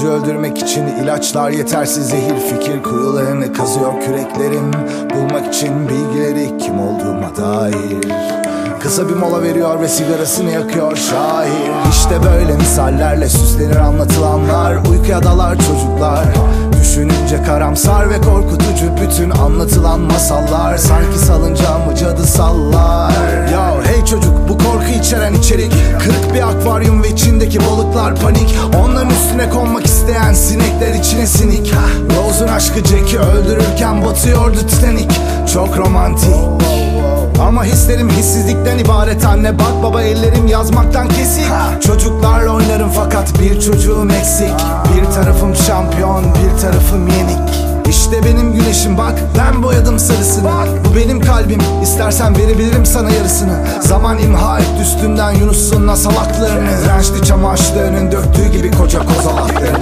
acı öldürmek için ilaçlar yetersiz, zehir fikir kuyularını kazıyor küreklerim. Bulmak için bilgileri kim olduğuma dair. Kısa bir mola veriyor ve sigarasını yakıyor şair. İşte böyle misallerle süslenir anlatılanlar. Uykuya dalar çocuklar, düşününce karamsar ve korkutucu bütün anlatılan masallar. Sanki salıncağımı cadı sallar. Yo hey çocuk, bu korku içeren içerik. Kırık bir akvaryum ve içindeki balıklar panik. Onların üstüne konmak isteyen sinekler içine sinik. Rose'un aşkı Jack'i öldürürken batıyordu Titanic. Çok romantik ama hislerim hissizlikten ibaret anne. Bak baba, ellerim yazmaktan kesik. Çocuklarla oynarım fakat bir çocuğum eksik. Bir tarafım şampiyon, bir tarafım yenik. İşte benim güneşim bak, ben boyadım sarısını. Bu benim kalbim, istersen verebilirim sana yarısını. Zaman imha et üstünden Yunus'un nasalaklarını. Dirençli çamaşırlarının döktüğü gibi koca kozalaklarını.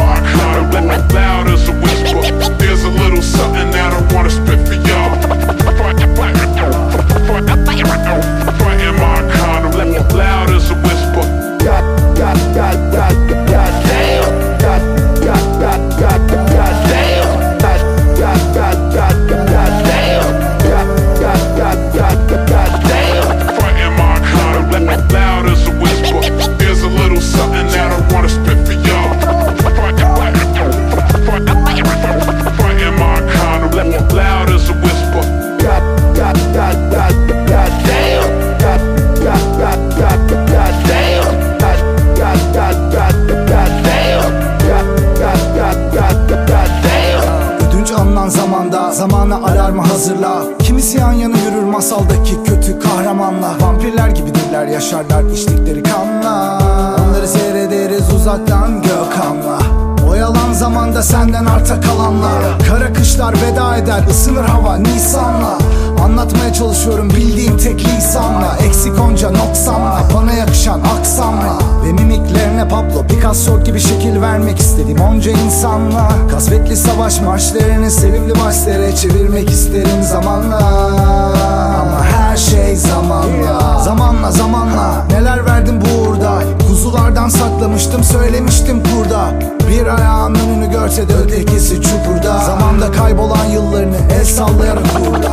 Zamanı arar mı hazırla. Kimisi yan yana yürür masaldaki kötü kahramanla. Vampirler gibidirler, yaşarlar içtikleri kanla. Onları seyrederiz uzaktan Gökhan'la. Oyalan zamanda senden arta kalanlar. Kara kışlar veda eder, ısınır hava Nisan'la. Anlatmaya çalışıyorum bildiğim tek lisanla. Eksik onca noksanla, bana yakışan aksanla. Ve mimiklerine Pablo Picasso gibi şekil vermek istedim onca insanla. Kasvetli savaş marşlarını sevimli başlara çevirmek isterim zamanla. Ama her şey zamanla. Zamanla zamanla neler verdim bu uğurda. Kuzulardan saklamıştım, söylemiştim kurda. Bir ayağının önünü görse de ötekisi çukurda. Zamanda kaybolan yıllarını el sallayarak uğurda.